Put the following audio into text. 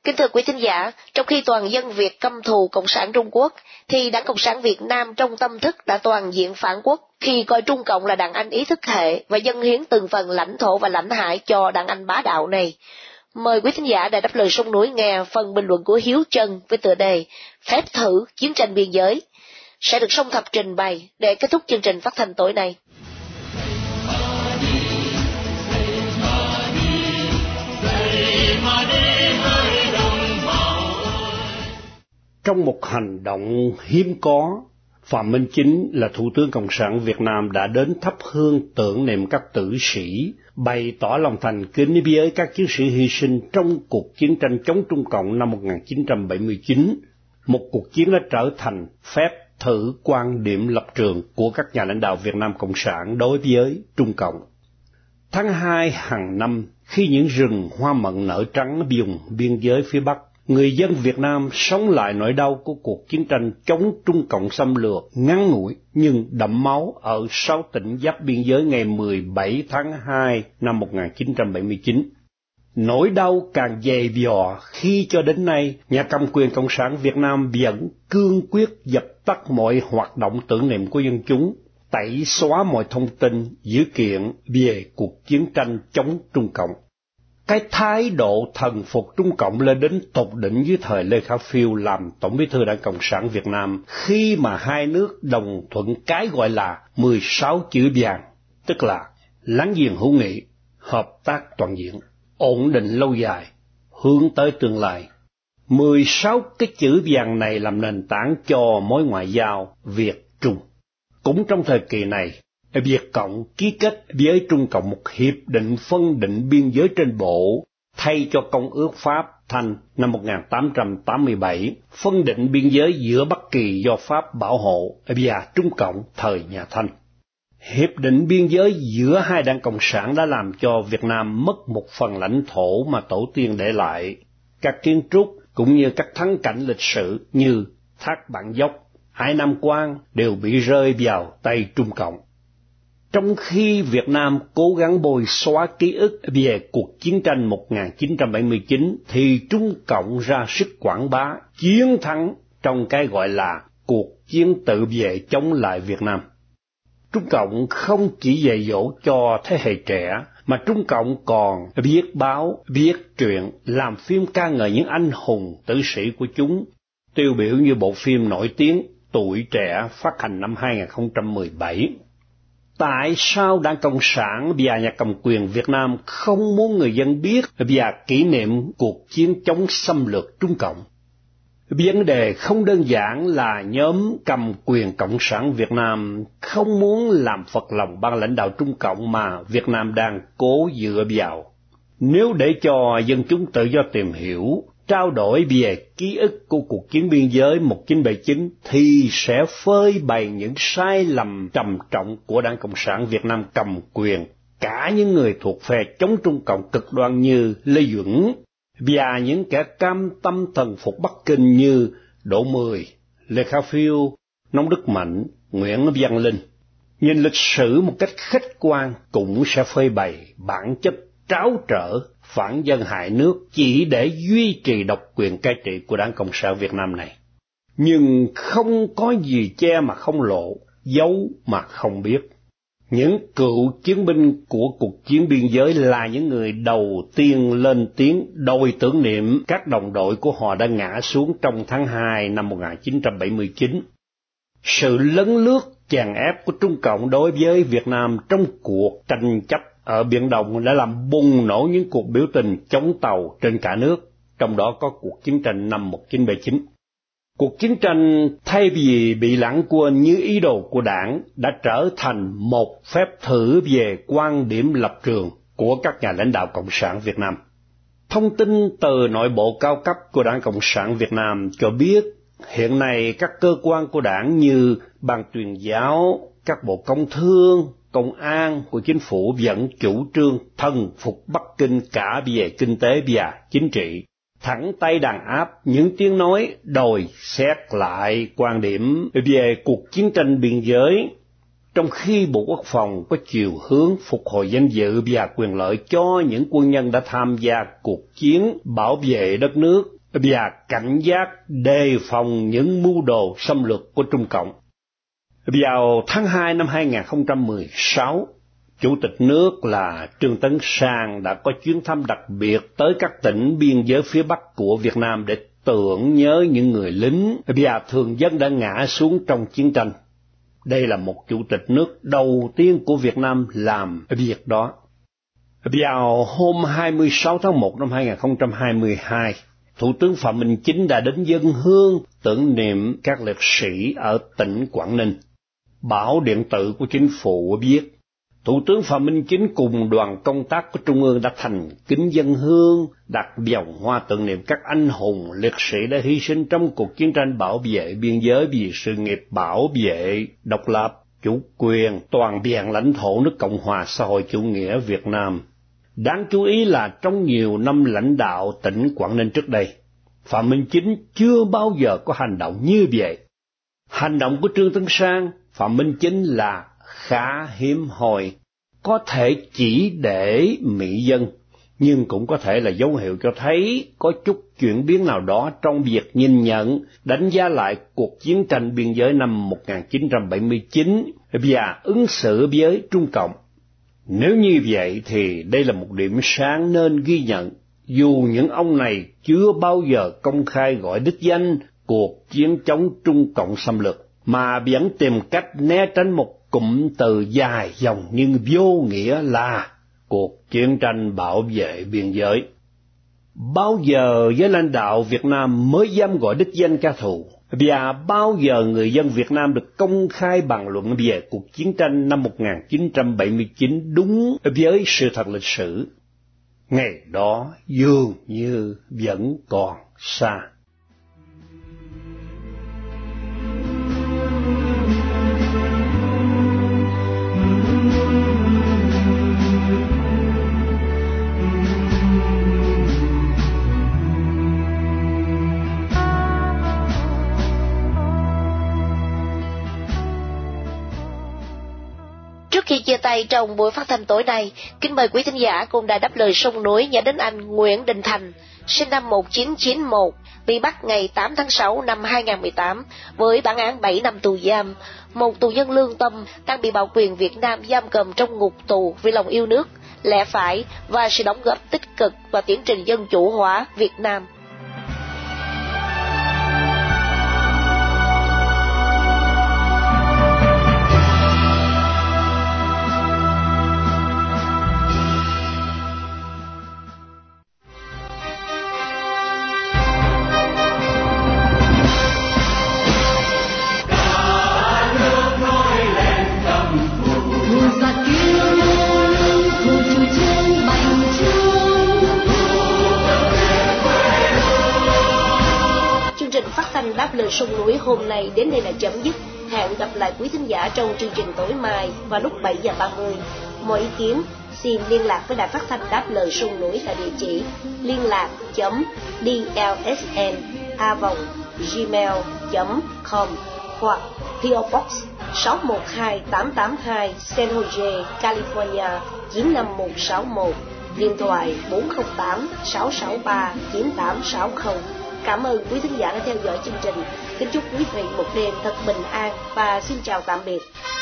Kính thưa quý thính giả, trong khi toàn dân Việt căm thù Cộng sản Trung Quốc, thì Đảng Cộng sản Việt Nam trong tâm thức đã toàn diện phản quốc khi coi Trung Cộng là đảng Anh ý thức hệ và dâng hiến từng phần lãnh thổ và lãnh hải cho đảng Anh bá đạo này. Mời quý thính giả Đài Đáp Lời Sông Núi nghe phần bình luận của Hiếu Trân với tựa đề Phép thử chiến tranh biên giới, sẽ được Song Thập trình bày để kết thúc chương trình phát thanh tối nay. Trong một hành động hiếm có, Phạm Minh Chính là Thủ tướng Cộng sản Việt Nam đã đến thắp hương tưởng niệm các tử sĩ, bày tỏ lòng thành kính với các chiến sĩ hy sinh trong cuộc chiến tranh chống Trung Cộng năm 1979, một cuộc chiến đã trở thành phép thử quan điểm lập trường của các nhà lãnh đạo Việt Nam Cộng sản đối với Trung Cộng. Tháng 2 hàng năm, khi những rừng hoa mận nở trắng vùng biên giới phía Bắc, người dân Việt Nam sống lại nỗi đau của cuộc chiến tranh chống Trung Cộng xâm lược ngắn ngủi nhưng đẫm máu ở 6 tỉnh giáp biên giới ngày 17 tháng 2 năm 1979. Nỗi đau càng dày vò khi cho đến nay, nhà cầm quyền Cộng sản Việt Nam vẫn cương quyết dập tắt mọi hoạt động tưởng niệm của dân chúng, tẩy xóa mọi thông tin, dữ kiện về cuộc chiến tranh chống Trung Cộng. Cái thái độ thần phục Trung Cộng lên đến tột đỉnh dưới thời Lê Khả Phiêu làm Tổng bí thư Đảng Cộng sản Việt Nam khi mà hai nước đồng thuận cái gọi là 16 chữ vàng, tức là láng giềng hữu nghị, hợp tác toàn diện, ổn định lâu dài, hướng tới tương lai. 16 cái chữ vàng này làm nền tảng cho mối ngoại giao Việt-Trung. Cũng trong thời kỳ này, Việt Cộng ký kết với Trung Cộng một hiệp định phân định biên giới trên bộ thay cho Công ước Pháp Thanh năm 1887, phân định biên giới giữa Bắc Kỳ do Pháp bảo hộ và Trung Cộng thời nhà Thanh. Hiệp định biên giới giữa hai đảng Cộng sản đã làm cho Việt Nam mất một phần lãnh thổ mà tổ tiên để lại. Các kiến trúc cũng như các thắng cảnh lịch sử như Thác Bản Dốc, Hải Nam Quan đều bị rơi vào tay Trung Cộng. Trong khi Việt Nam cố gắng bồi xóa ký ức về cuộc chiến tranh 1979, thì Trung Cộng ra sức quảng bá chiến thắng trong cái gọi là cuộc chiến tự vệ chống lại Việt Nam. Trung Cộng không chỉ dạy dỗ cho thế hệ trẻ, mà Trung Cộng còn viết báo, viết truyện, làm phim ca ngợi những anh hùng tử sĩ của chúng, tiêu biểu như bộ phim nổi tiếng Tuổi Trẻ phát hành năm 2017. Tại sao Đảng Cộng sản và nhà cầm quyền Việt Nam không muốn người dân biết và kỷ niệm cuộc chiến chống xâm lược Trung Cộng? Vấn đề không đơn giản là nhóm cầm quyền Cộng sản Việt Nam không muốn làm phật lòng ban lãnh đạo Trung Cộng mà Việt Nam đang cố dựa vào. Nếu để cho dân chúng tự do tìm hiểu, trao đổi về ký ức của cuộc chiến biên giới 1979 thì sẽ phơi bày những sai lầm trầm trọng của Đảng Cộng sản Việt Nam cầm quyền, cả những người thuộc phe chống Trung Cộng cực đoan như Lê Duẩn và những kẻ cam tâm thần phục Bắc Kinh như Đỗ Mười, Lê Khả Phiêu, Nông Đức Mạnh, Nguyễn Văn Linh. Nhìn lịch sử một cách khách quan cũng sẽ phơi bày bản chất tráo trở, phản dân hại nước chỉ để duy trì độc quyền cai trị của Đảng Cộng sản Việt Nam này. Nhưng không có gì che mà không lộ, giấu mà không biết. Những cựu chiến binh của cuộc chiến biên giới là những người đầu tiên lên tiếng đòi tưởng niệm các đồng đội của họ đã ngã xuống trong tháng 2 năm 1979. Sự lấn lướt chèn ép của Trung Cộng đối với Việt Nam trong cuộc tranh chấp ở Biển Đông đã làm bùng nổ những cuộc biểu tình chống Tàu trên cả nước, trong đó có cuộc chiến tranh năm 1979. Cuộc chiến tranh thay vì bị lãng quên như ý đồ của Đảng đã trở thành một phép thử về quan điểm lập trường của các nhà lãnh đạo Cộng sản Việt Nam. Thông tin từ nội bộ cao cấp của Đảng Cộng sản Việt Nam cho biết hiện nay các cơ quan của Đảng như Ban Tuyên giáo, các bộ công thương, công an của chính phủ vẫn chủ trương thần phục Bắc Kinh cả về kinh tế và chính trị, thẳng tay đàn áp những tiếng nói đòi xét lại quan điểm về cuộc chiến tranh biên giới. trong khi Bộ Quốc phòng có chiều hướng phục hồi danh dự và quyền lợi cho những quân nhân đã tham gia cuộc chiến bảo vệ đất nước và cảnh giác đề phòng những mưu đồ xâm lược của Trung Cộng. Vào tháng 2 năm 2016, Chủ tịch nước là Trương Tấn Sang đã có chuyến thăm đặc biệt tới các tỉnh biên giới phía Bắc của Việt Nam để tưởng nhớ những người lính và thường dân đã ngã xuống trong chiến tranh. Đây là một chủ tịch nước đầu tiên của Việt Nam làm việc đó. Vào hôm 26 tháng 1 năm 2022, Thủ tướng Phạm Minh Chính đã đến dâng hương tưởng niệm các liệt sĩ ở tỉnh Quảng Ninh. Báo điện tử của chính phủ viết, Thủ tướng Phạm Minh Chính cùng đoàn công tác của Trung ương đã thành kính dâng hương, đặt vòng hoa tưởng niệm các anh hùng liệt sĩ đã hy sinh trong cuộc chiến tranh bảo vệ biên giới vì sự nghiệp bảo vệ độc lập, chủ quyền, toàn vẹn lãnh thổ nước Cộng hòa xã hội chủ nghĩa Việt Nam. Đáng chú ý là trong nhiều năm lãnh đạo tỉnh Quảng Ninh trước đây, Phạm Minh Chính chưa bao giờ có hành động như vậy. Hành động của Trương Tấn Sang, Phạm Minh Chính là khá hiếm hoi, có thể chỉ để mỹ dân, nhưng cũng có thể là dấu hiệu cho thấy có chút chuyển biến nào đó trong việc nhìn nhận, đánh giá lại cuộc chiến tranh biên giới năm 1979 và ứng xử với Trung Cộng. Nếu như vậy thì đây là một điểm sáng nên ghi nhận, dù những ông này chưa bao giờ công khai gọi đích danh cuộc chiến chống Trung Cộng xâm lược, mà vẫn tìm cách né tránh một cụm từ dài dòng nhưng vô nghĩa là cuộc chiến tranh bảo vệ biên giới. Bao giờ giới lãnh đạo Việt Nam mới dám gọi đích danh kẻ thù, và bao giờ người dân Việt Nam được công khai bàn luận về cuộc chiến tranh năm 1979 đúng với sự thật lịch sử? Ngày đó dường như vẫn còn xa. Trước khi chia tay trong buổi phát thanh tối nay, kính mời quý thính giả cùng đài Đáp Lời Sông Núi nhớ đến anh Nguyễn Đình Thành, sinh năm 1991, bị bắt ngày 8 tháng 6 năm 2018 với bản án 7 năm tù giam, một tù nhân lương tâm đang bị Bảo quyền Việt Nam giam cầm trong ngục tù vì lòng yêu nước, lẽ phải và sự đóng góp tích cực vào tiến trình dân chủ hóa Việt Nam. Đáp Lời Sông Núi hôm nay đến đây là chấm dứt. Hẹn gặp lại quý thính giả trong chương trình tối mai vào lúc 7:30. Mọi ý kiến xin liên lạc với đài phát thanh Đáp Lời Sông Núi tại địa chỉ liên lạc.dlsn@gmail.com hoặc PO Box 612882 San Jose, California 95161, điện thoại 408-663-9860. Cảm ơn quý thính giả đã theo dõi chương trình. Kính chúc quý vị một đêm thật bình an và xin chào tạm biệt.